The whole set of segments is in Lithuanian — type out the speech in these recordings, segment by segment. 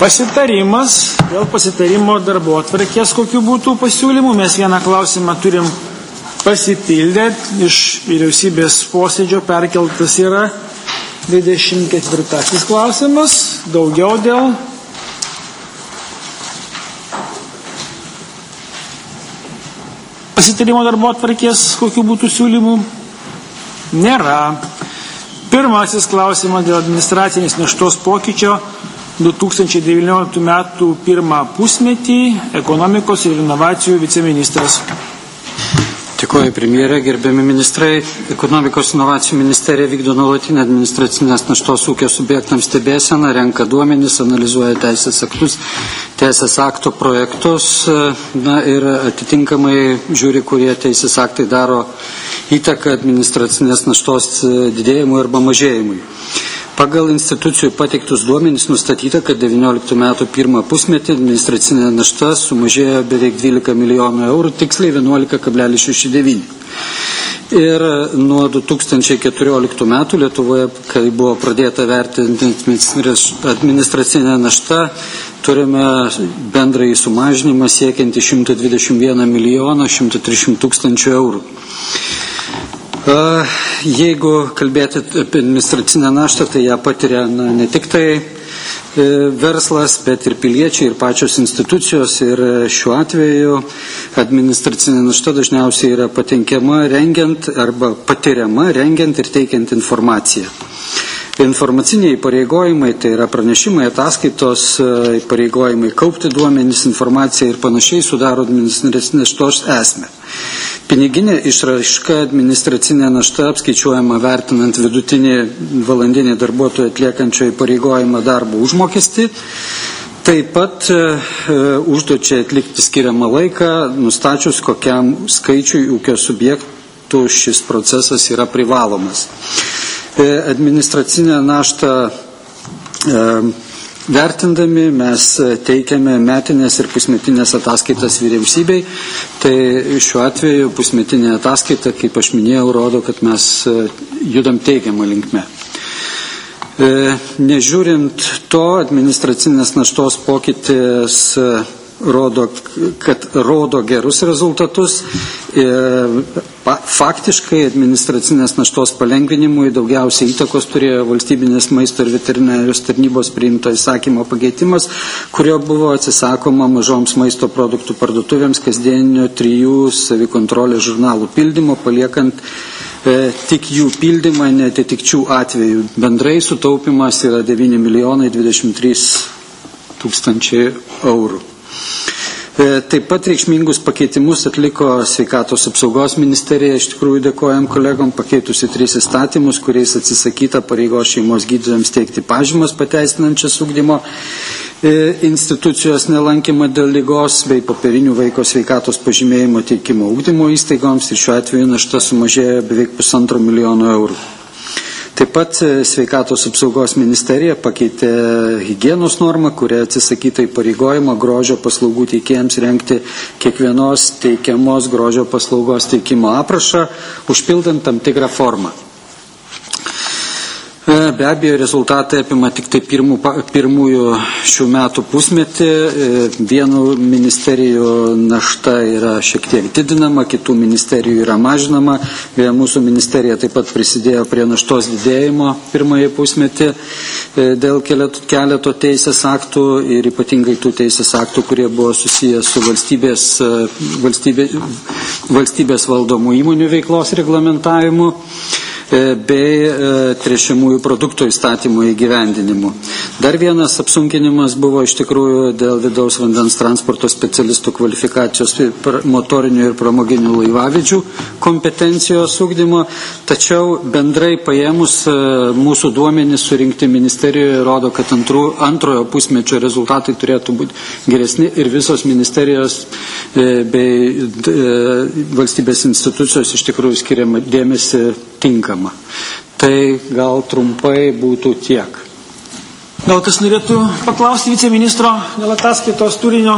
Pasitarimas, dėl pasitarimo darbotvarkės, kokių būtų pasiūlymų. Mes vieną klausimą turim pasipildyti, iš vyriausybės posėdžio perkeltas yra 24 klausimas, daugiau dėl pasitarimo darbotvarkės, kokių būtų siūlymų, nėra. Pirmasis klausimas dėl administracinės naštos pokyčio 2019 metų pirmą pusmetį, ekonomikos ir inovacijų viceministras. Dėkuoju, premjerė, gerbiami ministrai. Ekonomikos inovacijų ministerija vykdo nuolatinę administracinės naštos ūkio subjektams stebėseną, renka duomenis, analizuoja teisės aktus, teisės akto projektus ir atitinkamai žiūri, kurie teisės aktai daro įtaką administracinės naštos didėjimui arba mažėjimui. Pagal institucijų pateiktus duomenys nustatyta, kad 19 metų pirmą pusmetį administracinė našta sumažėjo beveik 12 milijonų eurų, tiksliai 11,69. Ir nuo 2014 metų Lietuvoje, kai buvo pradėta vertinti administracinę naštą, turime bendrąjį sumažinimą siekiantį 121 milijoną 130 tūkstančių eurų. Jeigu kalbėti apie administracinę naštą, tai ją patiria ne tik tai verslas, bet ir piliečiai, ir pačios institucijos. Ir šiuo atveju administracinė našta dažniausiai yra patenkiama rengiant arba patiriama rengiant ir teikiant informaciją. Informaciniai įpareigojimai, tai yra pranešimai, ataskaitos, įpareigojimai kaupti duomenys, informaciją ir panašiai sudaro administracinės naštos esmę. Piniginė išraiška administracinė našta apskaičiuojama vertinant vidutinį valandinį darbuotojų atliekančio įpareigojimą darbo užmokestį. Taip pat užduočiai atlikti skiriamą laiką, nustačius kokiam skaičiui ūkio subjektų šis procesas yra privalomas. Administracinę naštą vertindami mes teikiame metinės ir pusmetinės ataskaitas vyriausybei. Tai šiuo atveju pusmetinė ataskaita, kaip aš minėjau, rodo, kad mes judam teigiamą linkme. Nežiūrint to, administracinės naštos pokytis rodo gerus rezultatus. Faktiškai administracinės naštos palengvinimui daugiausiai įtakos turėjo valstybinės maisto ir veterinarijos tarnybos priimto įsakymo pakeitimas, kurio buvo atsisakoma mažoms maisto produktų parduotuvėms kasdieninio 3 savikontrolės žurnalų pildymo, paliekant tik jų pildymą neatitikčių atveju. Bendrai sutaupimas yra 9 milijonai 23 tūkstančiai eurų. Taip pat reikšmingus pakeitimus atliko Sveikatos apsaugos ministerija. Iš tikrųjų dėkojam kolegom, pakeitusi 3 įstatymus, kuriais atsisakyta pareigos šeimos gydytojams teikti pažymas pateisinančias ugdymo institucijos nelankymą dėl ligos bei popierinių vaiko sveikatos pažymėjimo teikimo ugdymo įstaigoms, ir šiuo atveju našta sumažėjo beveik 1,5 milijono eurų. Taip pat Sveikatos apsaugos ministerija pakeitė higienos normą, kuria atsisakyta įpareigojimo grožio paslaugų teikėjams rengti kiekvienos teikiamos grožio paslaugos teikimo aprašą, užpildant tam tikrą formą. Be abejo, rezultatai apima tik tai pirmųjų šių metų pusmetį. Vienų ministerijų našta yra šiek tiek didinama, kitų ministerijų yra mažinama. Mūsų ministerija taip pat prisidėjo prie naštos didėjimo pirmąjį pusmetį dėl keleto teisės aktų ir ypatingai tų teisės aktų, kurie buvo susijęs su valstybės valdomų įmonių veiklos reglamentavimu bei tręšiamųjų produktų įstatymo įgyvendinimu. Dar vienas apsunkinimas buvo iš tikrųjų dėl vidaus vandens transporto specialistų kvalifikacijos motorinių ir pramoginių laivavedžių kompetencijos ugdymo, tačiau bendrai paėmus mūsų duomenys surinkti ministerijoje rodo, kad antrojo pusmečio rezultatai turėtų būti geresni ir visos ministerijos bei valstybės institucijos iš tikrųjų skiriama dėmesį tinkama. Tai gal trumpai būtų tiek. Gal kas norėtų paklausti viceministro dėl ataskaitos turinio?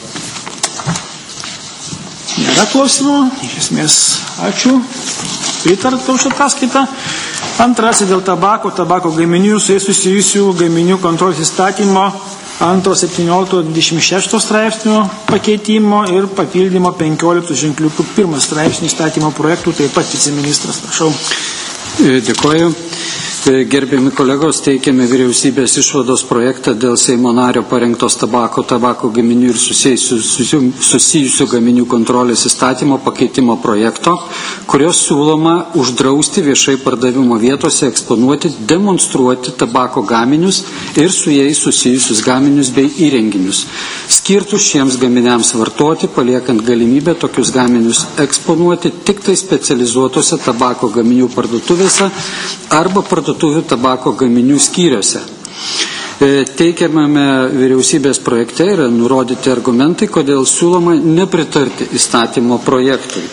Nėra klausimų. Iš esmės, ačiū. Pritarta už ataskaitą. Antrasis dėl tabako gaminių su jais susijusių gaminių kontrolės įstatymo 2, 17, 26 straipsnių pakeitimo ir papildymo 15 ženkliukų 1 straipsnių įstatymo projektų, taip pat viceministras, prašau. Dėkoju. Gerbiami kolegos, teikiame vyriausybės išvados projektą dėl Seimo nario parengtos tabako gaminių ir susijusių gaminių kontrolės įstatymo pakeitimo projekto, kurios siūloma uždrausti viešai pardavimo vietose eksponuoti, demonstruoti tabako gaminius ir su jais susijusius gaminius bei įrenginius, skirtus šiems gaminiams vartoti, paliekant galimybę tokius gaminius eksponuoti tik tai specializuotose tabako gaminių parduotuvėse arba parduotuvėse tabako gaminių skyriuose. Teikiamame vyriausybės projekte yra nurodyti argumentai, kodėl siūloma nepritarti įstatymo projektui.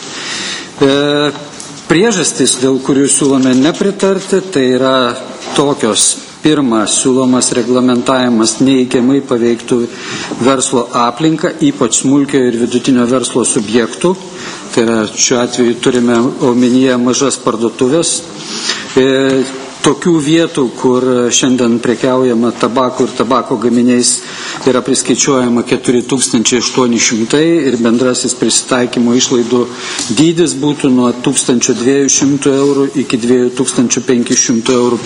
Priežastys, dėl kurių siūlome nepritarti, tai yra tokios. Pirma, siūlomas reglamentavimas neigiamai paveiktų verslo aplinką, ypač smulkio ir vidutinio verslo subjektų. Tai yra, šiuo atveju turime omenyje mažas parduotuvės. Tokių vietų, kur šiandien prekiaujama tabako ir tabako gaminiais, yra priskaičiuojama 4800 ir bendrasis prisitaikymo išlaidų dydis būtų nuo 1200 eurų iki 2500 eurų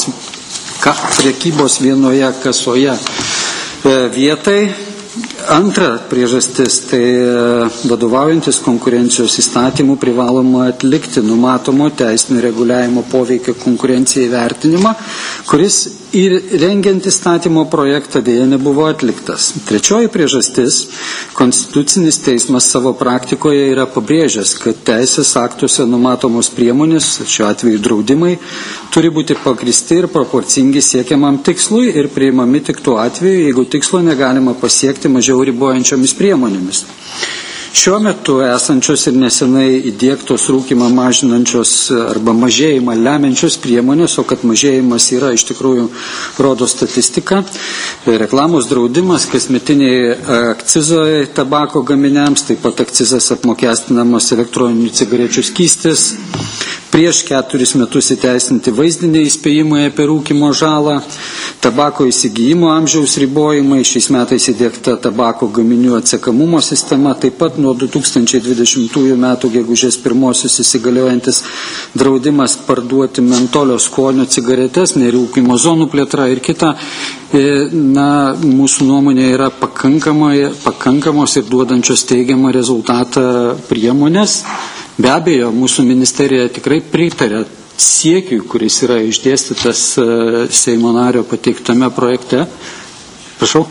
prekybos vienoje kasoje vietai. Antra priežastis, tai vadovaujantis konkurencijos įstatymų privaloma atlikti numatomo teisinio reguliavimo poveikio konkurencijai vertinimą, kuris ir rengiant įstatymo projektą dėja nebuvo atliktas. Trečioji priežastis, Konstitucinis teismas savo praktikoje yra pabrėžęs, kad teisės aktuose numatomos priemonės, šiuo atveju draudimai, turi būti pagristi ir proporcingi siekiamam tikslui ir priimami tik tuo atveju, jeigu tikslo negalima pasiekti mažiau ribojančiomis priemonėmis. Šiuo metu esančios ir nesenai įdiegtos rūkimą mažinančios arba mažėjimą lemiančios priemonės, o kad mažėjimas yra iš tikrųjų rodo statistika, reklamos draudimas, kasmetiniai akcizai tabako gaminiams, taip pat akcizas apmokestinamas elektroninių cigarečių skystis, prieš 4 metus įteisinti vaizdiniai įspėjimai apie rūkimo žalą, tabako įsigijimo amžiaus ribojimai, šiais metais įdiegta tabako gaminių atsekamumo sistema, taip pat nuo 2020 metų gegužės 1 įsigaliojantis draudimas parduoti mentolio skonio cigaretes, nerūkimo zonų plėtra ir kita, mūsų nuomonė yra pakankamos ir duodančios teigiamą rezultatą priemonės. Be abejo, mūsų ministerija tikrai pritarė siekiui, kuris yra išdėstytas Seimo nario pateiktame projekte. Prašau.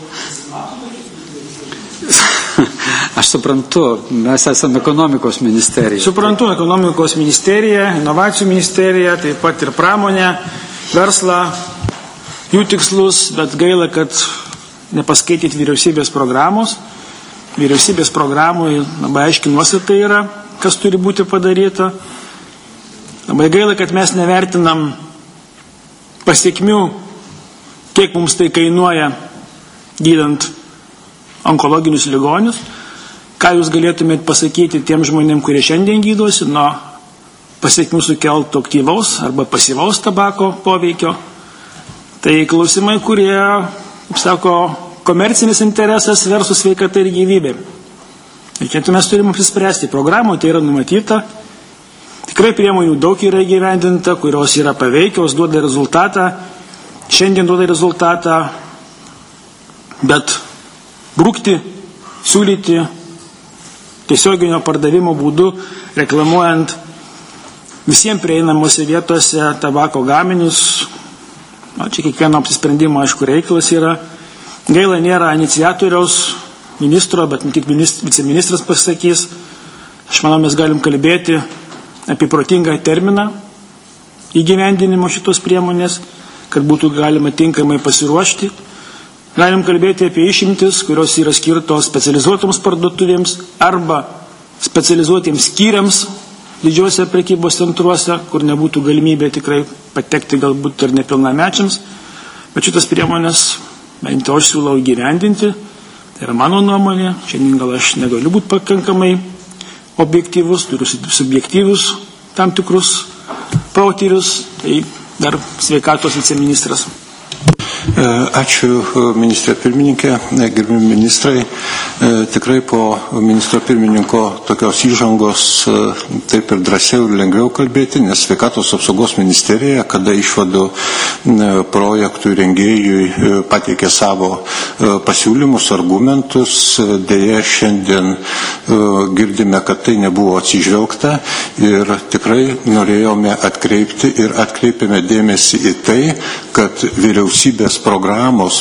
Aš suprantu, mes esame ekonomikos ministerija. Suprantu, ekonomikos ministerija, inovacijų ministerija, taip pat ir pramonė, verslą, jų tikslus, bet gaila, kad nepaskaityt vyriausybės programos. Vyriausybės programoje labai aiškiai nuostatai yra, kas turi būti padaryta. Labai gaila, kad mes nevertinam pasiekmių, kiek mums tai kainuoja gydant onkologinius ligonius. Ką jūs galėtumėt pasakyti tiem žmonėm, kurie šiandien gydosi nuo pasiekmių sukeltų aktyvaus arba pasyvaus tabako poveikio. Tai klausimai, kurie, kaip sako, komercinis interesas versus sveikata ir gyvybė. Ir čia mes turime apsispręsti. Programoje tai yra numatyta. Tikrai priemonių daug yra įgyvendinta, kurios yra paveikios, duoda rezultatą. Šiandien duoda rezultatą, bet brukti, siūlyti tiesioginio pardavimo būdu, reklamuojant visiems prieinamuose vietose tabako gaminius. Čia kiekvieno apsisprendimo, aišku, reikalas yra. Gaila nėra iniciatoriaus ministro, bet tik viceministras pasakys. Aš manau, mes galim kalbėti apie protingą terminą įgyvendinimo šitos priemonės, kad būtų galima tinkamai pasiruošti. Galim kalbėti apie išimtis, kurios yra skirtos specializuotoms parduotuvėms arba specializuotiems skyriams didžiuose prekybos centruose, kur nebūtų galimybė tikrai patekti galbūt ir nepilnamečiams. Bet šitas priemonės, bent jau aš siūlau įgyvendinti. Tai yra mano nuomonė. Šiandien gal aš negaliu būti pakankamai objektyvus, turiu subjektyvius tam tikrus potyrius. Tai dar sveikatos viceministras. Ačiū ministrė pirmininkė, gerbimi ministrai. Tikrai po ministro pirmininko tokios įžangos taip ir drąsiau ir lengviau kalbėti, nes sveikatos apsaugos ministerija, kada išvadų projektų rengėjui pateikė savo pasiūlymus, argumentus, dėja šiandien girdime, kad tai nebuvo atsižvelgta ir tikrai norėjome atkreipti ir atkreipėme dėmesį į tai, kad vyriausybės programos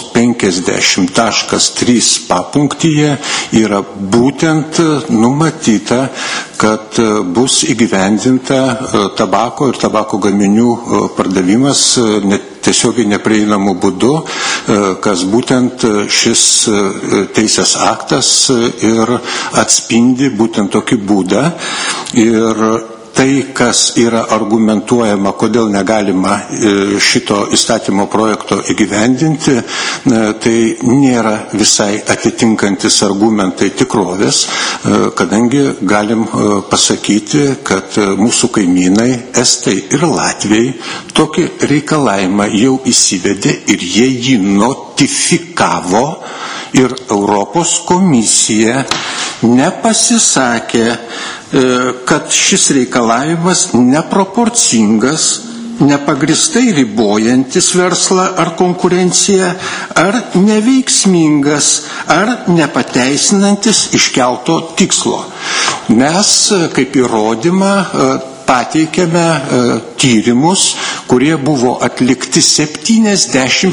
50.3 papunktyje yra būtent numatyta, kad bus įgyvendinta tabako ir tabako gaminių pardavimas tiesiogiai neprieinamų būdu, kas būtent šis teisės aktas ir atspindi būtent tokį būdą. Ir tai, kas yra argumentuojama, kodėl negalima šito įstatymo projekto įgyvendinti, tai nėra visai atitinkantis argumentai tikrovės, kadangi galim pasakyti, kad mūsų kaimynai, estai ir latviai, tokį reikalavimą jau įsivedė ir jie jį notifikavo ir Europos komisija nepasisakė, kad šis reikalavimas neproporcingas, nepagristai ribojantis verslą ar konkurenciją, ar neveiksmingas, ar nepateisinantis iškelto tikslo. Mes kaip įrodymą pateikėme tyrimus, kurie buvo atlikti 77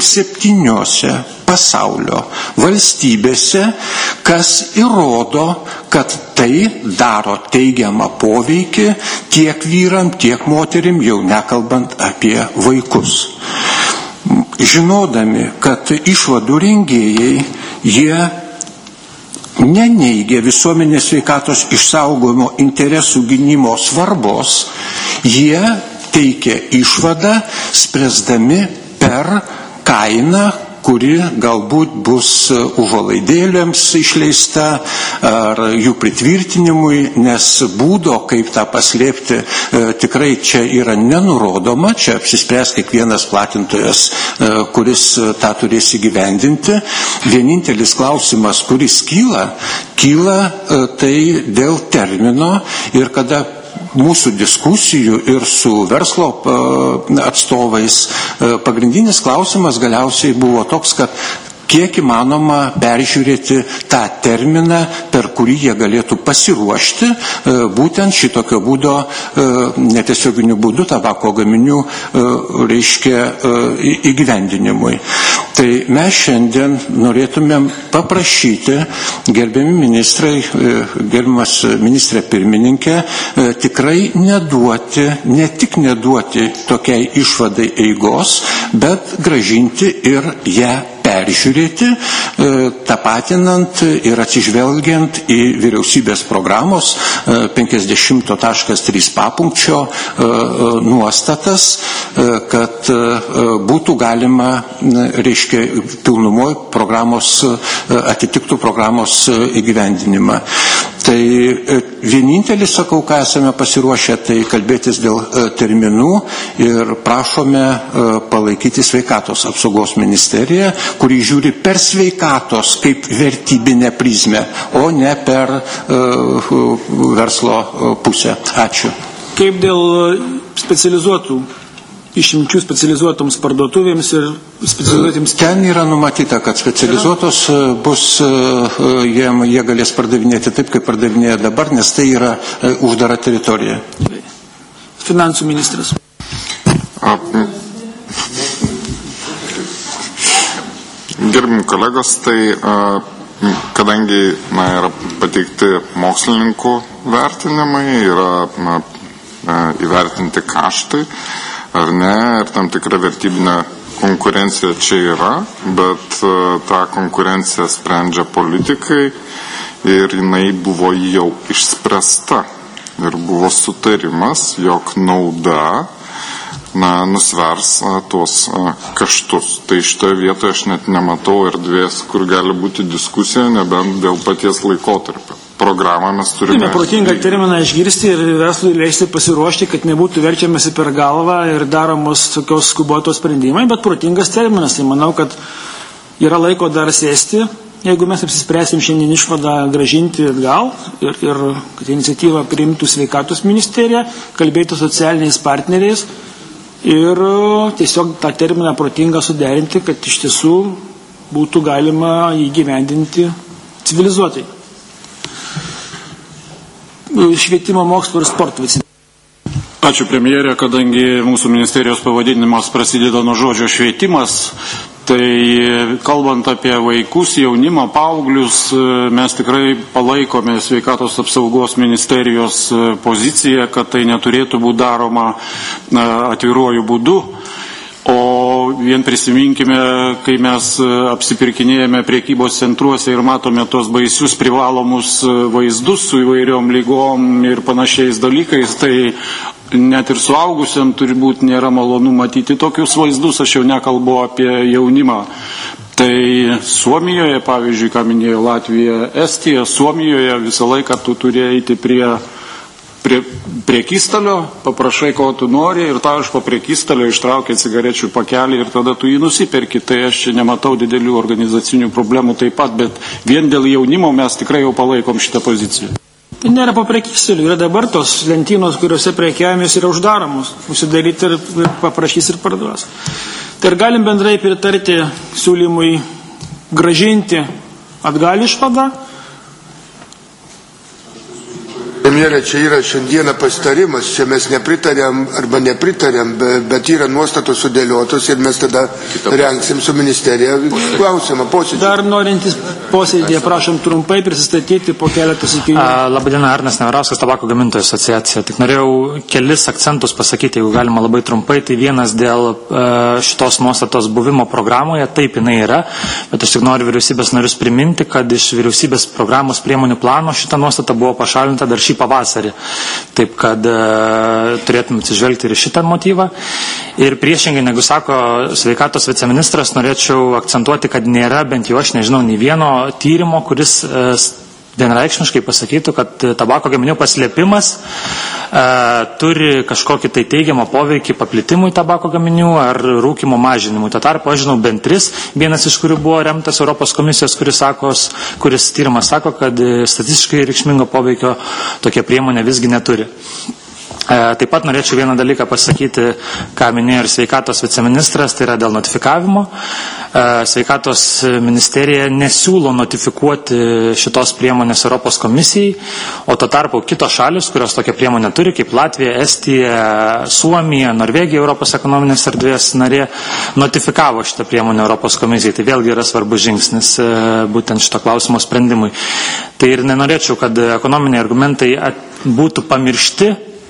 pasaulio valstybėse, kas įrodo, kad tai daro teigiamą poveikį tiek vyram, tiek moterim, jau nekalbant apie vaikus. Žinodami, kad išvadų rengėjai, jie neneigia visuomenės sveikatos išsaugojimo interesų gynimo svarbos, jie teikia išvadą, spręsdami per kainą, kuri galbūt bus užuolaidėlėms išleista ar jų pritvirtinimui, nes būdo, kaip tą paslėpti, tikrai čia yra nenurodoma, čia apsispręs kiekvienas platintojas, kuris tą turės įgyvendinti. Vienintelis klausimas, kuris kyla tai dėl termino ir kada mūsų diskusijų ir su verslo atstovais pagrindinis klausimas galiausiai buvo toks, kad kiek įmanoma peržiūrėti tą terminą, per kurį jie galėtų pasiruošti būtent šitokio būdo, netiesioginių būdų tabako gaminių įgyvendinimui. Tai mes šiandien norėtumėm paprašyti, gerbiami ministrai, gerbiamas ministrė pirmininkė, tikrai ne tik neduoti tokiai išvadai eigos, bet grąžinti ir ją peržiūrėti, tapatinant ir atsižvelgiant į vyriausybės programos 50.3 papunkčio nuostatas, kad būtų galima, pilnumoje programos, atitiktų programos įgyvendinimą. Tai vienintelis, sakau, ką esame pasiruošę, tai kalbėtis dėl terminų ir prašome palaikyti sveikatos apsaugos ministeriją, kuri žiūri per sveikatos kaip vertybinę prizmę, o ne per verslo pusę. Ačiū. Kaip dėl specializuotų išimčių specializuotoms parduotuvėms ir specializuotėms? Ten yra numatyta, kad specializuotos bus, jie galės pardavinėti taip, kaip pardavinėja dabar, nes tai yra uždara teritorija. Finansų ministras. Gerbimi kolegos, tai kadangi yra pateikti mokslininkų vertinimai, yra įvertinti kaštai, ar ne, ir tam tikra vertybinė konkurencija čia yra, bet tą konkurenciją sprendžia politikai ir jinai buvo jau išspręsta ir buvo sutarimas, jog nauda nusvers tuos kaštus. Tai šitoje vietoje aš net nematau erdvės, kur gali būti diskusija, nebent dėl paties laikotarpio. programą mes turime. Protingą terminą išgirsti ir verslui leisti pasiruošti, kad nebūtų verčiamasi per galvą ir daromos tokios skubotos sprendimai, bet protingas terminas. Tai manau, kad yra laiko dar sėsti, jeigu mes apsispręsim šiandien išvadą gražinti atgal ir kad iniciatyvą priimtų sveikatos ministerija, kalbėtų socialiniais partneriais ir tiesiog tą terminą protingą suderinti, kad iš tiesų būtų galima įgyvendinti civilizuotai. Švietimo, mokslo ir sporto viceministras. Ačiū premjerė, kadangi mūsų ministerijos pavadinimas prasideda nuo žodžio švietimas, tai kalbant apie vaikus, jaunimą, paauglius, mes tikrai palaikome sveikatos apsaugos ministerijos poziciją, kad tai neturėtų būti daroma atviruoju būdu. O vien prisiminkime, kai mes apsipirkinėjame priekybos centruose ir matome tos baisius privalomus vaizdus su įvairiom lygom ir panašiais dalykais, tai net ir suaugusiam turi būti nėra malonu matyti tokius vaizdus, aš jau nekalbu apie jaunimą. Tai Suomijoje, pavyzdžiui, ką minėjo Latvija, Estija, Suomijoje visą laiką tu turi eiti prie priekystalio, paprašai, ko tu nori ir tau iš po priekystalio ištraukia cigarečių pakelį ir tada tu jį nusiperki. Tai aš čia nematau didelių organizacinių problemų taip pat, bet vien dėl jaunimo mes tikrai jau palaikom šitą poziciją. Tai nėra po priekystalių, yra dabar tos lentynos, kuriuose prekiavimis yra uždaromos, užsidaryti ir paprašys ir parduos. Tai ir galim bendrai pritarti siūlymui gražinti atgal išvadą. Premjerė, čia yra šiandieną pasitarimas, čia mes nepritarėm arba nepritarėm, bet yra nuostatos sudėliotos ir mes tada rengsim su ministerija klausimą posėdį. Dar norintys posėdėje, prašom trumpai prisistatyti po keletą sakinių. Labadiena, Arnas Neverauskas, tabako gamintojų asociacija. Tik norėjau kelis akcentus pasakyti, jeigu galima labai trumpai. Tai vienas dėl šitos nuostatos buvimo programoje, taip jinai yra, bet aš tik noriu vyriausybės narius priminti, kad iš vyriausybės programos priemonių plano šita nuostata buvo pašalinta dar šį pavasarį. Taip, kad turėtume atsižvelgti ir šitą motyvą. Ir priešingai, negu sako sveikatos viceministras, norėčiau akcentuoti, kad nėra, bent jau aš nežinau, nei vieno tyrimo, kuris vienareikšmiškai pasakytų, kad tabako gaminių paslėpimas turi kažkokį tai teigiamą poveikį paplitimui tabako gaminių ar rūkymo mažinimui. Tuo tarpu, aš žinau, bent 3, vienas iš kurių buvo remtas Europos komisijos, kuris tyrimas sako, kad statistiškai reikšmingo poveikio tokia priemonė visgi neturi. Taip pat norėčiau vieną dalyką pasakyti, ką minėjo ir sveikatos viceministras, tai yra dėl notifikavimo. Sveikatos ministerija nesiūlo notifikuoti šitos priemonės Europos komisijai, o tuo tarpu kitos šalis, kurios tokią priemonę turi, kaip Latvija, Estija, Suomija, Norvegija, Europos ekonominės erdvės narė, notifikavo šitą priemonę Europos komisijai. Tai vėlgi yra svarbus žingsnis būtent šito klausimo sprendimui. Tai ir nenorėčiau, kad ekonominiai argumentai būtų pamiršti,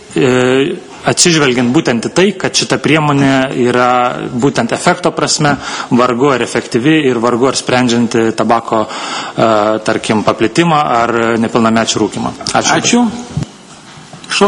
atsižvelgiant būtent į tai, kad šita priemonė yra būtent efekto prasme vargu ar efektyvi ir vargu ar sprendžianti tabako, tarkim, paplitimą ar nepilnamečių rūkymą. Ačiū. Šau.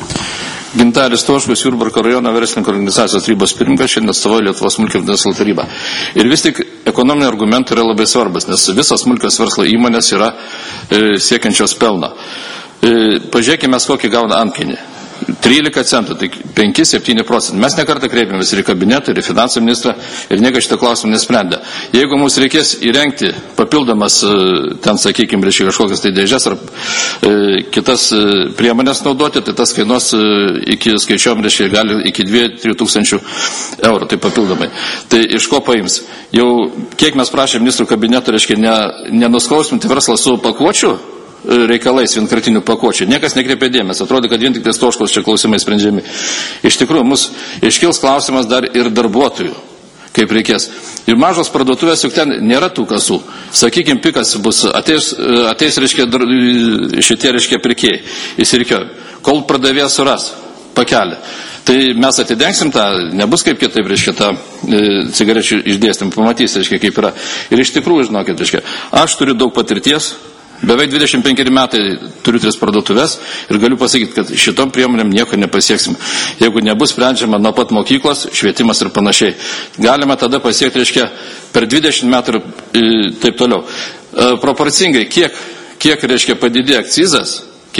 Gintaris Toškus, Jurbarko rajono verslininkų organizacijos tarybos pirmininkas, šiandien atstovauja Lietuvos smulkio verslo tarybą. Ir vis tik ekonominiai argumentai yra labai svarbus, nes visos smulkios verslo įmonės yra siekiančios pelno. Pažiūrėkime, kokį gauna antkainį. 13 centų, tai 5-7%. Mes nekartą kreipėmės ir į kabinetą, ir į finansų ministrą, ir niekas šitą klausimą nesprendė. Jeigu mums reikės įrengti papildomas, ten, sakykime, reiškia kažkokias tai dėžes ar kitas priemonės naudoti, tai tas kainuos skaičiuom, reiškia, gali iki 2-3 tūkstančių eurų, tai papildomai. Tai iš ko paims? Jau kiek mes prašėm ministrų kabineto, reiškia, nenuskausminti verslą su pakuočių reikalais vienkartinių pakuočių. Niekas nekreipia dėmesio. Atrodo, kad vien tik tais Toškos čia klausimai sprendžiami. Iš tikrųjų, mus iškils klausimas dar ir darbuotojų, kaip reikės. Ir mažos parduotuvės, juk ten nėra tų kasų. Sakykime, pikas bus, ateis reiškia, šitie, reiškia, pirkėjai. Įsirikioja. Kol pardavėjas suras pakelį. Tai mes atidengsim tą, nebus kaip kitaip, reiškia, tą cigarečių išdėstym, pamatys, reiškia, kaip yra. Ir iš tikrųjų, žinokit, reiškia, aš turiu daug patirties, beveik 25 metai turiu 3 parduotuvės ir galiu pasakyti, kad šitom priemonėm nieko nepasieksim. Jeigu nebus sprendžiama nuo pat mokyklos, švietimas ir panašiai. Galima tada pasiekti, reiškia, per 20 metų ir taip toliau. Proporcingai, kiek reiškia padidėjo akcizas,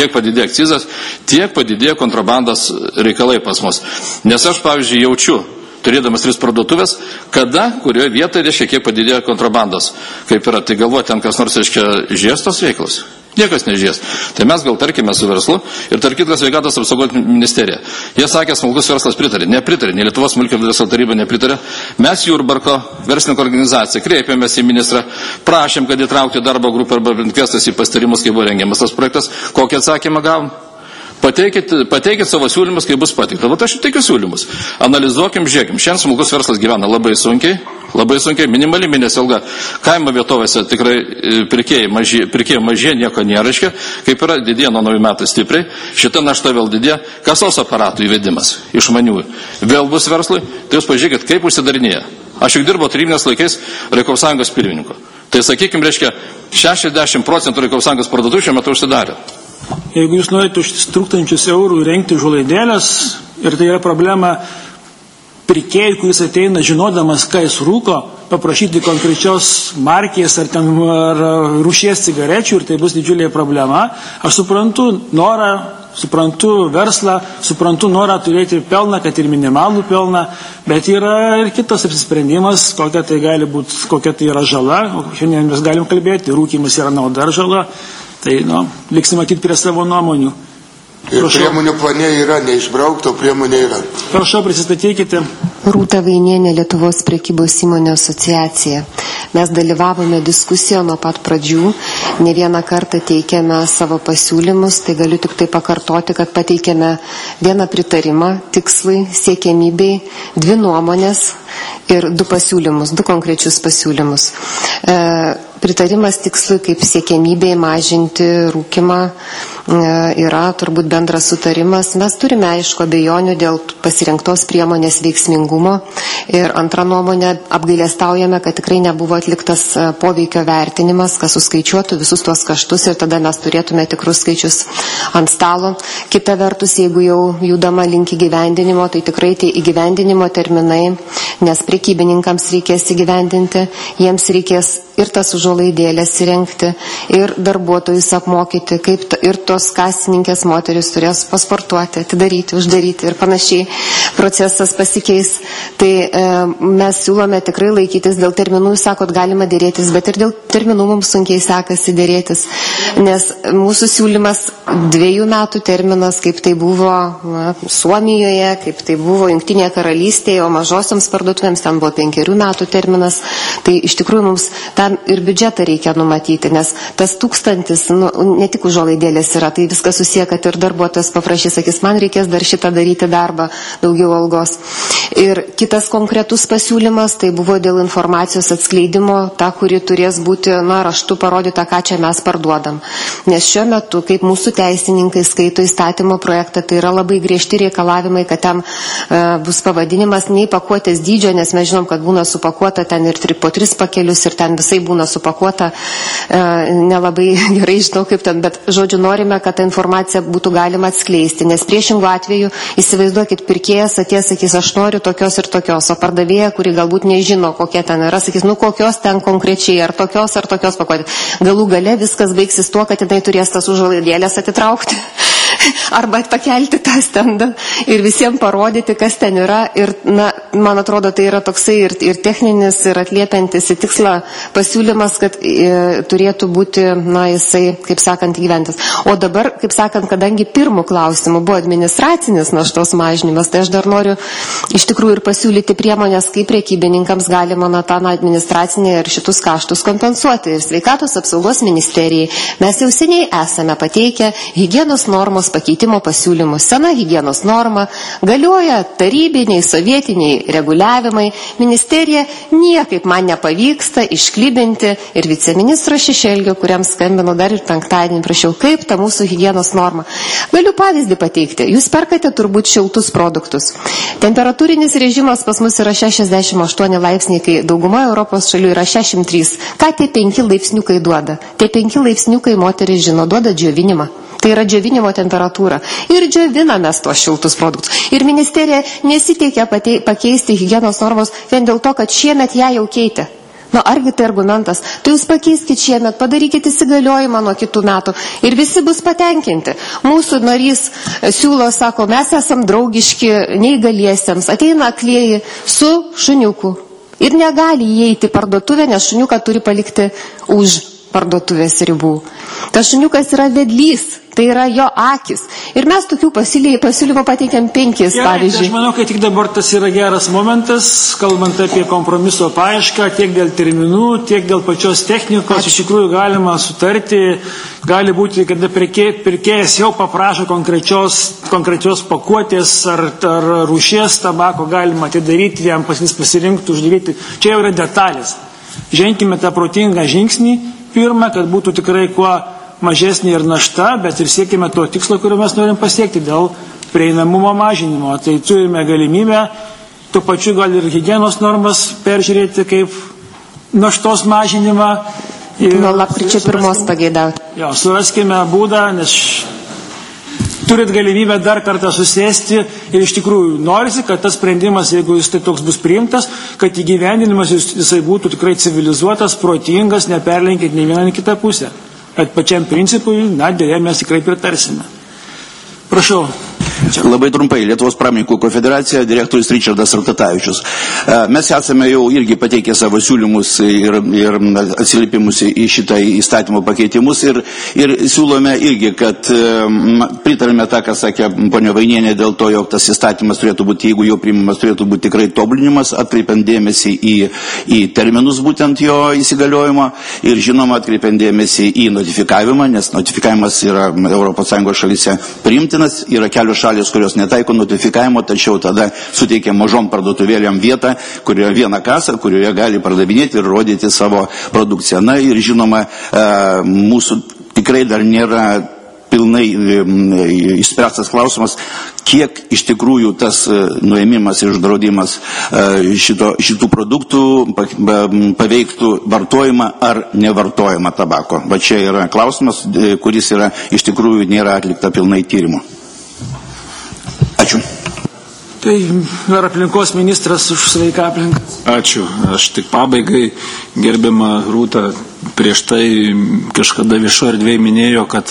tiek padidėjo kontrabandos reikalai pas mus. Nes aš, pavyzdžiui, jaučiu, turėdamas 3 parduotuvės, kurioje vietoje, reiškia, kiek padidėjo kontrabandos. Kaip yra, tai galvoja, ten kas nors, reiškia, žiestos veiklos. Niekas nežies. Tai mes gal tarkime su verslu ir tarkime sveikatos apsaugos ministerija. Jie sakė, smulkus verslas pritarė. Nepritarė, nei Lietuvos smulkio verslo taryba nepritarė. Mes Jurbarko verslininko organizaciją kreipėmės į ministrą, prašėm, kad įtraukti darbo grupę arba kviestas į pastarimus, kai buvo rengiamas tas projektas. Kokį atsakymą gavom? Pateikit savo siūlymus, kai bus pateikta. Vat aš teikiu siūlymus. Analizuokim, žiūrėkim. Šiandien smulkus verslas gyvena labai sunkiai, minimali mėnesio alga. Kaimo vietovėse tikrai pirkėjai mažė, nieko nėra, kaip yra didėja nuo naujų metų stipriai. Šita našta vėl didėja. Kasos aparatų įvedimas išmaniųjų vėl bus verslui. Tai jūs pažiūrėkit, kaip užsidarinėja. Aš juk dirbo tarybinės laikais Reikalų sąjungos pirmininku. Tai sakykime, 60% Reikalų sąjungos parduotuvių šiuo metu užsidarė. Jeigu jūs norite už tūkstančius eurų įrengti užuolaidėlės ir tai yra problema pirkėjui, kuris ateina žinodamas, ką jis rūko, paprašyti konkrečios markės ar rūšies cigarečių ir tai bus didžiulė problema. Aš suprantu norą, suprantu verslą, suprantu norą turėti pelną, kad ir minimalų pelną, bet yra ir kitas apsisprendimas, kokia tai gali būti, kokia tai yra žala. Šiandien mes galim kalbėti, rūkymas yra nauda ar žala. Tai, liksime matyti prie savo nuomonių. Ir priemonių plane yra, neišbraukto priemonė yra. Prašau, prisistatykite. Rūta Vainienė, Lietuvos prekybos įmonių asociacija. Mes dalyvavome diskusijoje nuo pat pradžių, ne vieną kartą teikėme savo pasiūlymus, tai galiu tik tai pakartoti, kad pateikėme vieną pritarimą tikslui, siekiamybei, 2 nuomonės ir 2 pasiūlymus, 2 konkrečius pasiūlymus. Pritarimas tikslui kaip siekiamybei mažinti rūkimą yra turbūt bendras sutarimas. Mes turime aišku abejonių dėl pasirinktos priemonės veiksmingumo ir antra nuomonė apgailestaujame, kad tikrai nebuvo atliktas poveikio vertinimas, kas suskaičiuotų visus tuos kaštus ir tada mes turėtume tikrus skaičius ant stalo. Kita vertus, jeigu jau judama link įgyvendinimo, tai tikrai tie įgyvendinimo terminai, nes prekybininkams reikės įgyvendinti, jiems reikės ir tas užuolaidėlės įrengti, ir darbuotojus apmokyti, ir tos kasininkės moteris turės pasportuoti, atidaryti, uždaryti ir panašiai. Procesas pasikeis. Tai mes siūlome tikrai laikytis dėl terminų, jūs sakot, galima dėrėtis, bet ir dėl terminų mums sunkiai sekasi dėrėtis, nes mūsų siūlymas 2 metų terminas, kaip tai buvo Suomijoje, kaip tai buvo Jungtinėje karalystėje, o mažosioms parduotuvėms ten buvo 5 metų terminas. Tai iš tikrųjų mums tam ir biudžetą reikia numatyti, nes tas 1000, ne tik užuolaidėlės yra, tai viskas susiję, kad ir darbuotojas paprašys, sakys, man reikės dar šitą daryti darbą, daugiau algos. Ir kitas konkretus pasiūlymas, tai buvo dėl informacijos atskleidimo, ta, kuri turės būti raštu parodyta, ką čia mes parduodam. Nes šiuo metu, kaip mūsų teisininkai skaito įstatymo projektą, tai yra labai griežti reikalavimai, kad ten bus pavadinimas nei pakuotės dydžio, nes mes žinom, kad būna supakuota ten ir po 3 pakelius ir ten visai būna supakuota, nelabai gerai žinau kaip ten, bet žodžiu norime, kad tą informaciją būtų galima atskleisti, nes priešingų atveju įsivaizduokit, pirkėjas atės, sakys, aš noriu tokios ir tokios, o pardavėja, kuri galbūt nežino, kokia ten yra, sakys, kokios ten konkrečiai, ar tokios pakuotės. Galų gale viskas baigsis tuo, kad jinai turės tas užuolaidėlės atitraukti arba pakelti tą stendą ir visiems parodyti, kas ten yra. Ir, man atrodo, tai yra toksai ir techninis, ir atliepiantis į tikslą pasiūlymas, kad turėtų būti, jisai, kaip sakant, įgyventas. O dabar, kaip sakant, kadangi pirmų klausimų buvo administracinis naštos mažinimas, tai aš dar noriu iš tikrųjų ir pasiūlyti priemonės, kaip prekybininkams galima tą administracinę ir šitus kaštus kompensuoti. Ir sveikatos apsaugos ministerijai mes jau seniai esame pateikę higienos normos pakeitimo pasiūlymus. Sena higienos norma, galioja tarybiniai, sovietiniai reguliavimai. Ministerija niekaip man nepavyksta išklibinti ir viceministro Šešelgio, kuriam skambino dar ir penktadienį, prašiau, kaip ta mūsų higienos norma. Galiu pavyzdį pateikti. Jūs perkate turbūt šiltus produktus. Temperatūrinis režimas pas mus yra 68 laipsniai, kai dauguma Europos šalių yra 63. Ką tie 5 laipsniukai duoda? Tie 5 laipsniukai moteris žino, duoda džiovinimą. Tai yra džiovinimo temperatūra. Ir džioviname tuos šiltus produktus. Ir ministerija nesiteikia pakeisti higienos normos vien dėl to, kad šiemet ją jau keitė. Argi tai argumentas? Tai jūs pakeiskite šiemet, padarykite įsigaliojimą nuo kitų metų ir visi bus patenkinti. Mūsų narys siūlo, sako, mes esam draugiški neįgaliesiems, ateina aklieji su šuniuku ir negali įeiti į parduotuvę, nes šuniuką turi palikti už parduotuvės ribų. Tas šuniukas yra vedlys, tai yra jo akis. Ir mes tokių pasiūlymų pateikėm 5, pavyzdžiui. Aš manau, kad tik dabar tas yra geras momentas, kalbant apie kompromiso paiešką, tiek dėl terminų, tiek dėl pačios technikos. Iš tikrųjų galima sutarti, gali būti, kad pirkėjas jau paprašo konkrečios pakuotės ar rūšies tabako, galima atidaryti, jam pasirinkti, uždaryti. Čia jau yra detalės. Ženkime tą protingą žingsnį, pirmą, kad būtų tikrai kuo mažesnė ir našta, bet ir siekime to tikslo, kurio mes norim pasiekti dėl prieinamumo mažinimo. Tai turime galimybę, tuo pačiu gal ir higienos normas peržiūrėti kaip naštos mažinimą. Nuo lapkričio 1 pageidauti. Jo, suraskime būdą, nes turit galimybę dar kartą susėsti ir iš tikrųjų norisi, kad tas sprendimas, jeigu jis tai toks bus priimtas, kad įgyvendinimas jisai būtų tikrai civilizuotas, protingas, neperlenkiant nei vieną, nei kitą pusę. Bet pačiam principui, dėja, mes tikrai pritarsime. Prašau. Labai trumpai, Lietuvos pramoninkų konfederacija, direktorius Ričardas Rukatavičius. Mes esame jau irgi pateikę savo siūlymus ir atsiliepimus į šitą įstatymo pakeitimus ir siūlome irgi, kad pritarime tą, ką sakė ponia Vainienė, dėl to, jog tas įstatymas turėtų būti, jeigu jau priimamas, turėtų būti tikrai tobulinimas, atkreipiant dėmesį į terminus būtent jo įsigaliojimo ir žinoma atkreipiant dėmesį į notifikavimą, nes notifikavimas yra ES šalyse priimtinas, yra kelios šalis, kurios netaiko notifikavimo, tačiau tada suteikia mažom parduotuvėlėm vietą, kurioje vieną kasą, kurioje gali pardavinėti ir rodyti savo produkciją. Na ir žinoma, mūsų tikrai dar nėra pilnai išspręstas klausimas, kiek iš tikrųjų tas nuėmimas ir uždraudimas šitų produktų paveiktų vartojimą ar nevartojimą tabako. Va čia yra klausimas, kuris yra iš tikrųjų nėra atlikta pilnai tyrimo. Ačiū. Tai dar aplinkos ministras už sveiką aplinką. Ačiū. Aš tik pabaigai, gerbiama Rūta, prieš tai kažkada viešo erdvėje minėjo, kad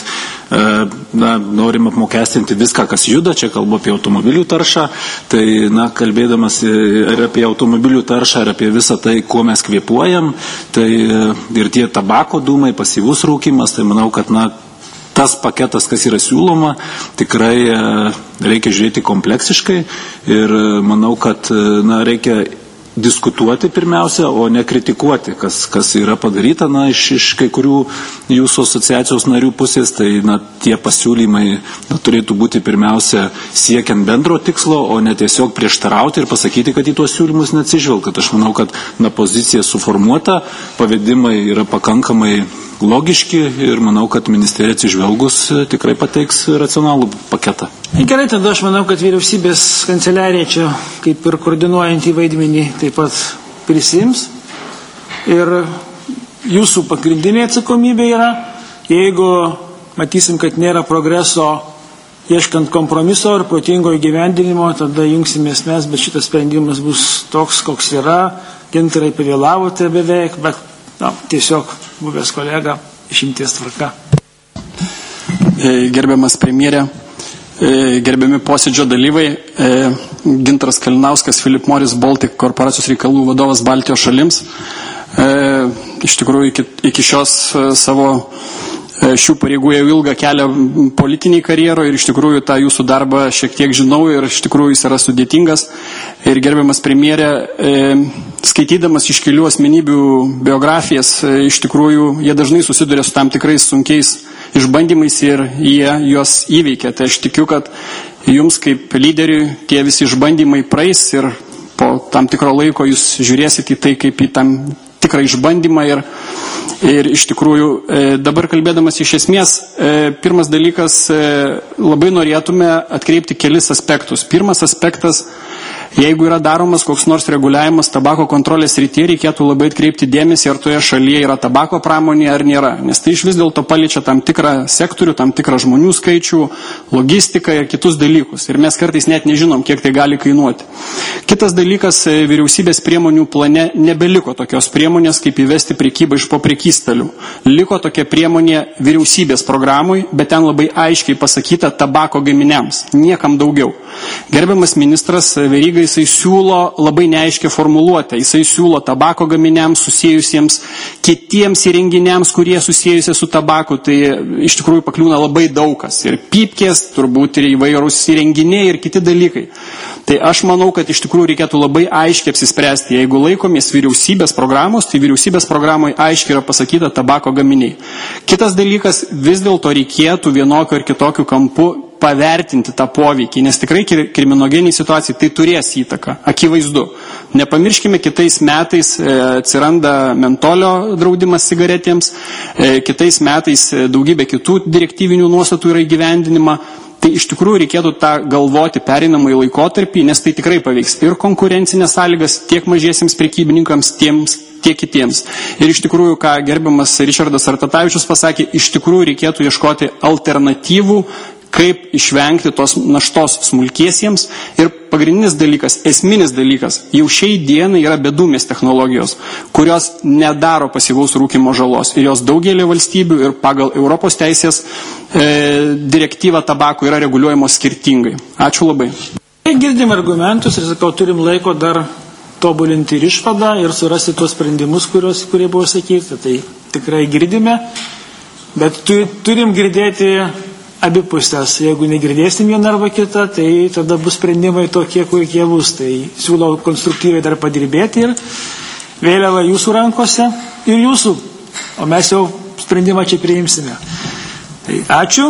norim apmokestinti viską, kas juda, čia kalbu apie automobilių taršą, tai kalbėdamas ir apie automobilių taršą, ir apie visą tai, kuo mes kvėpuojam, tai ir tie tabako dūmai, pasyvus rūkimas, tai manau, kad tas paketas, kas yra siūloma, tikrai reikia žiūrėti kompleksiškai ir manau, kad reikia diskutuoti pirmiausia, o ne kritikuoti, kas yra padaryta iš kai kurių jūsų asociacijos narių pusės, tai tie pasiūlymai turėtų būti pirmiausia siekiant bendro tikslo, o ne tiesiog prieštarauti ir pasakyti, kad į tuos siūlymus neatsižvelgia. Aš manau, kad pozicija suformuota, pavedimai yra pakankamai logiški ir manau, kad ministerija atsižvelgus tikrai pateiks racionalų paketą. Gerai, tada aš manau, kad vyriausybės kanceliarija čia kaip ir koordinuojantį vaidmenį taip pat prisims. Ir jūsų pagrindinė atsakomybė yra, jeigu matysim, kad nėra progreso ieškant kompromiso ir protingo įgyvendinimo, tada jungsimės mes, bet šitas sprendimas bus toks, koks yra. Gintarai, pavėlavote beveik, bet tiesiog buvęs kolega išimties tvarka. Gerbiamas premjerė, gerbiami posėdžio dalyvai, Gintaras Kalinauskas, Philip Morris Baltic korporacijos reikalų vadovas Baltijos šalims. Iš tikrųjų, iki šios savo šių pareigų jau ilgą kelią politiniai karjeroje ir iš tikrųjų tą jūsų darbą šiek tiek žinau ir iš tikrųjų jis yra sudėtingas. Ir gerbiamas premjerė, skaitydamas iškilių asmenybių biografijas, iš tikrųjų jie dažnai susiduria su tam tikrais sunkiais išbandymais ir jie juos įveikia. Tai aš tikiu, kad jums kaip lyderiui tie visi išbandymai praeis ir po tam tikro laiko jūs žiūrėsite į tai kaip į tam tikrą išbandymą ir iš tikrųjų dabar kalbėdamas iš esmės, pirmas dalykas, labai norėtume atkreipti kelis aspektus. Pirmas aspektas Jeigu yra daromas koks nors reguliavimas tabako kontrolės srityje, reikėtų labai atkreipti dėmesį, ar toje šalyje yra tabako pramonė ar nėra, nes tai iš vis dėlto paliečia tam tikrą sektorių, tam tikrą žmonių skaičių, logistiką ir kitus dalykus. Ir mes kartais net nežinom, kiek tai gali kainuoti. Kitas dalykas, vyriausybės priemonių plane nebeliko tokios priemonės, kaip įvesti prekybą iš po prekystalių. Liko tokia priemonė vyriausybės programui, bet ten labai aiškiai pasakyta tabako gaminiams, niekam daugiau. Gerbiamas ministras Veryga, jisai siūlo labai neaiškią formuluotę, jisai siūlo tabako gaminiams susijusiems kitiems įrenginiams, kurie susijusi su tabaku, tai iš tikrųjų pakliūna labai daugas. Ir pypkės, turbūt ir įvairūs įrenginiai ir kiti dalykai. Tai aš manau, kad iš tikrųjų reikėtų labai aiškiai apsispręsti, jeigu laikomės vyriausybės programos, tai vyriausybės programoje aiškiai yra pasakyta tabako gaminiai. Kitas dalykas, vis dėlto reikėtų vienokio ir kitokio kampu pavertinti tą poveikį, nes tikrai kriminogeniai situacijai tai turės įtaką, akivaizdu. Nepamirškime, kitais metais atsiranda mentolio draudimas cigaretėms, kitais metais daugybė kitų direktyvinių nuostatų yra įgyvendinima. Tai iš tikrųjų reikėtų tą galvoti pereinamąjį laikotarpį, nes tai tikrai paveiks ir konkurencinės sąlygas tiek mažiesiems prekybininkams, tiek kitiems. Ir iš tikrųjų, ką gerbiamas Ričardas Sartatavičius pasakė, iš tikrųjų reikėtų ieškoti alternatyvų, kaip išvengti tos naštos smulkiesiems. Ir pagrindinis dalykas, esminis dalykas, jau šiai dienai yra bedūmės technologijos, kurios nedaro pasyvaus rūkymo žalos. Ir jos daugelį valstybių ir pagal Europos teisės direktyvą tabako yra reguliuojamos skirtingai. Ačiū labai. Girdim argumentus ir sakau, turim laiko dar tobulinti ir išvadą ir surasti tuos sprendimus, kurie buvo sakyti. Tai tikrai girdime, bet turim girdėti abi pusės. Jeigu negirdėsim vieną arba kitą, tai tada bus sprendimai tokie, kokie bus. Tai siūlau konstruktyviai dar padirbėti ir vėliava jūsų rankose ir jūsų, o mes jau sprendimą čia priimsime. Tai ačiū.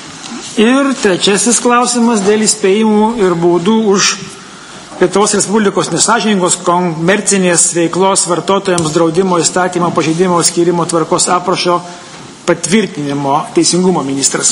Ir trečiasis klausimas dėl įspėjimų ir baudų už Lietuvos Respublikos nesąžiningos komercinės veiklos vartotojams draudimo įstatymo pažeidimo skyrimo tvarkos aprašo patvirtinimo. Teisingumo ministras.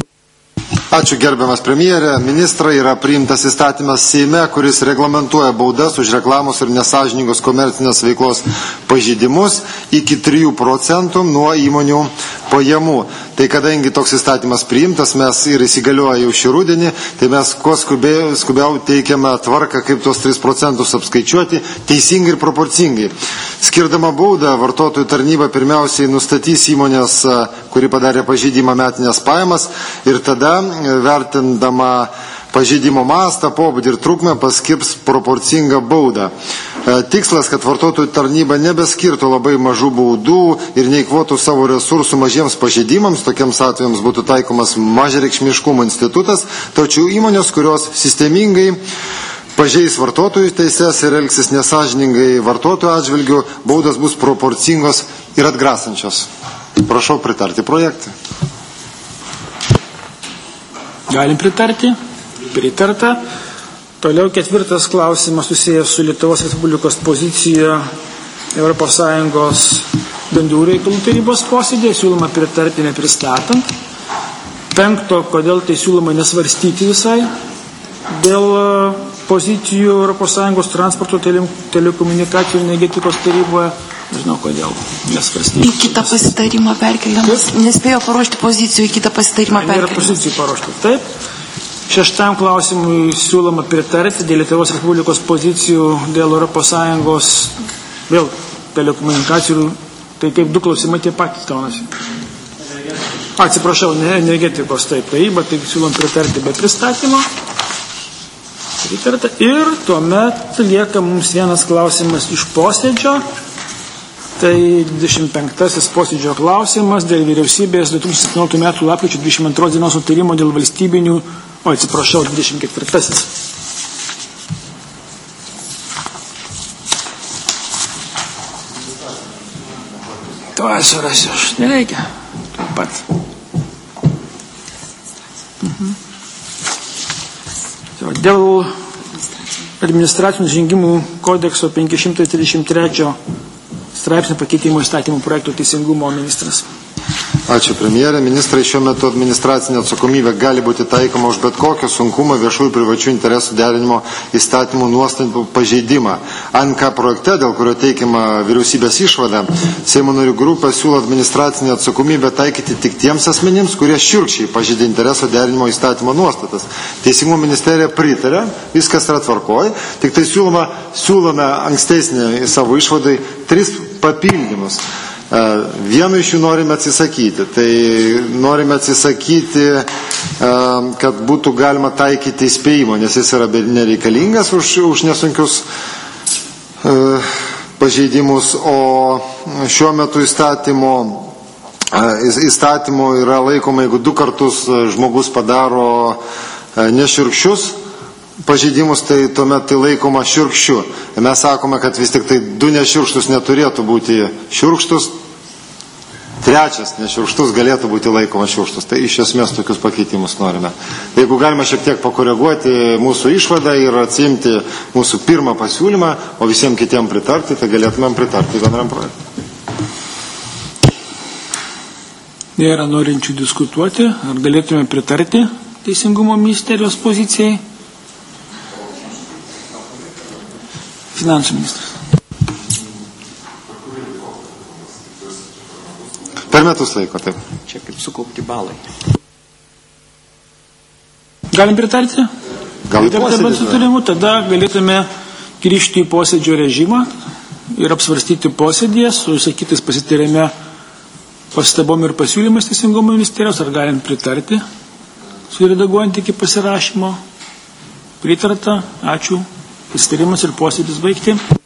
Ačiū gerbiamas premjerė. Ministrai, yra priimtas įstatymas Seime, kuris reglamentuoja baudas už reklamos ir nesąžiningos komercinės veiklos pažeidimus iki 3% nuo įmonių pajamų. Tai kadangi toks įstatymas priimtas, mes ir įsigalioja jau šį rudenį, tai mes kuo skubiau teikiame tvarką, kaip tuos 3% apskaičiuoti teisingai ir proporcingai. Skirdama baudą, vartotojų tarnyba pirmiausiai nustatys įmonės, kuri padarė pažeidimą metinės pajamas ir tada, vertindama pažeidimo mastą, pobūdį ir trukmę, paskirs proporcingą baudą. Tikslas, kad vartotojų tarnyba nebeskirtų labai mažų baudų ir neįkvotų savo resursų mažiems pažeidimams, tokiems atvejams būtų taikomas mažareikšmiškumo institutas, tačiau įmonės, kurios sistemingai pažeis vartotojų teises ir elgsis nesąžiningai vartotojų atžvilgių, baudos bus proporcingos ir atgrasančios. Prašau pritarti projektui. Galim pritarti? Pritarta. Toliau ketvirtas klausimas susijęs su Lietuvos Respublikos pozicija ES bendrų reikalų tarybos posėdėje. Siūloma pritarti nepristatant. Penkto, kodėl tai siūloma nesvarstyti visai dėl pozicijų ES transporto, telekomunikacijų ir energetikos taryboje. Nežinau, kodėl nesvarstyti. Į kitą pasitarimą perkeliamas. Nespėjo paruošti pozicijų, į kitą pasitarimą perkeliamas. Nėra pozicijų paruošti. Taip. Šeštam klausimui siūloma pritarti dėl Lietuvos Respublikos pozicijų dėl ES vėl telekomunikacijų. Tai kaip du klausimai tie patys gaunasi. Atsiprašau, ne energetikos taryba, tai siūlom pritarti be pristatymo. Pritarta. Ir tuomet lieka mums vienas klausimas iš posėdžio. Tai 25 posėdžio klausimas dėl vyriausybės 2017 m. lapkričio 22 dienos nutarimo dėl valstybinių, 24. To surasiu aš, nereikia. Taip pat. Dėl administracinių nusižengimų kodekso 533 straipsnio pakeitimo įstatymų projektų teisingumo ministras. Ačiū premjerė. Ministrai, šiuo metu administracinė atsakomybė gali būti taikoma už bet kokio sunkumo viešųjų privačių interesų derinimo įstatymų nuostatų pažeidimą. ANK projekte, dėl kurio teikiama vyriausybės išvada, Seimo narių grupė siūlo administracinę atsakomybę taikyti tik tiems asmenims, kurie šiurkščiai pažeidė interesų derinimo įstatymo nuostatas. Teisingumo ministerija pritarė, viskas yra tvarkoj, tik tai siūlome ankstesnį savo išvadai 3 papildymus. Vienu iš jų norime atsisakyti. Tai norime atsisakyti, kad būtų galima taikyti įspėjimo, nes jis yra nereikalingas už nesunkius pažeidimus, o šiuo metu įstatymo yra laikoma, jeigu 2 kartus žmogus padaro nešiurkščius pažeidimus, tai tuomet tai laikoma šiurkščiu. Mes sakome, kad vis tik tai 2 nešiurkštus neturėtų būti šiurkštus, 3 nešiurkštus galėtų būti laikoma šiurkštus. Tai iš esmės tokius pakeitimus norime. Jeigu galima šiek tiek pakoreguoti mūsų išvadą ir atsiimti mūsų pirmą pasiūlymą, o visiems kitiem pritarti, tai galėtumėm pritarti bendram projektui. Nėra norinčių diskutuoti. Ar galėtume pritarti Teisingumo ministerijos pozicijai? Finansų ministras. Per metus laiko, taip. Čia kaip sukaupti balai. Galim pritarti? Galim. Tada galėtume grįžti į posėdžio režimą ir apsvarstyti posėdėje su išsakytais pasitarėme pastabom ir pasiūlymais Teisingumo ministerijos, ar galim pritarti, suredaguojant iki pasirašymo. Pritarta, ačiū. Pasitarimas ir posėdis baigti.